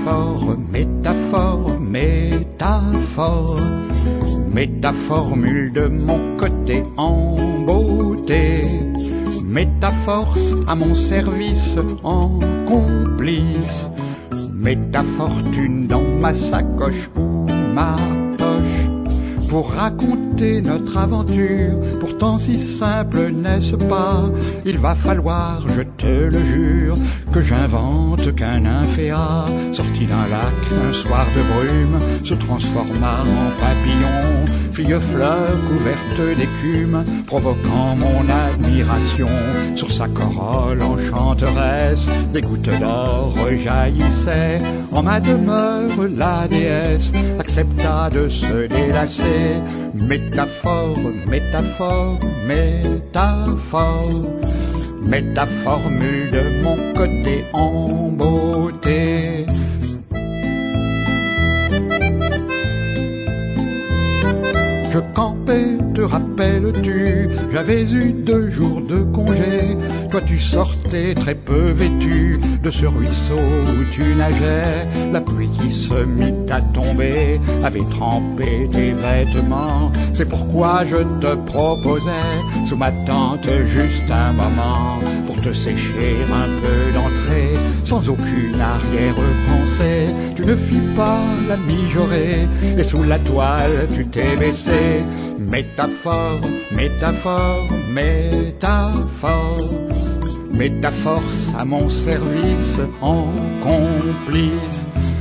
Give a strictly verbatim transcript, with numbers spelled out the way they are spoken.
métaphore, métaphore, métaphore, mets ta formule de mon côté en beauté, mets ta force à mon service en complice, mets ta fortune dans ma sacoche ou ma poche, pour raconter notre aventure, pourtant si simple n'est-ce pas? Il va falloir, je te le jure, que j'invente qu'un nymphéa, sorti d'un lac un soir de brume, se transforma en papillon, fille fleur couverte d'écume, provoquant mon admiration. Sur sa corolle enchanteresse, des gouttes d'or rejaillissaient. En ma demeure, la déesse accepta de se délasser. Métaphore, métaphore, métaphore, mets ta formule de mon côté en beauté. Je campais, te rappelles-tu, j'avais eu deux jours de congé. Toi tu sortais très peu vêtu de ce ruisseau où tu nageais. La pluie qui se mit à tomber avait trempé tes vêtements. C'est pourquoi je te proposais sous ma tente juste un moment pour te sécher un peu d'entrée sans aucune arrière-pensée. Tu ne fis pas la mijaurée et sous la toile tu t'es baissé. Métaphore, métaphore, métaphore, mets ta force à mon service en complice,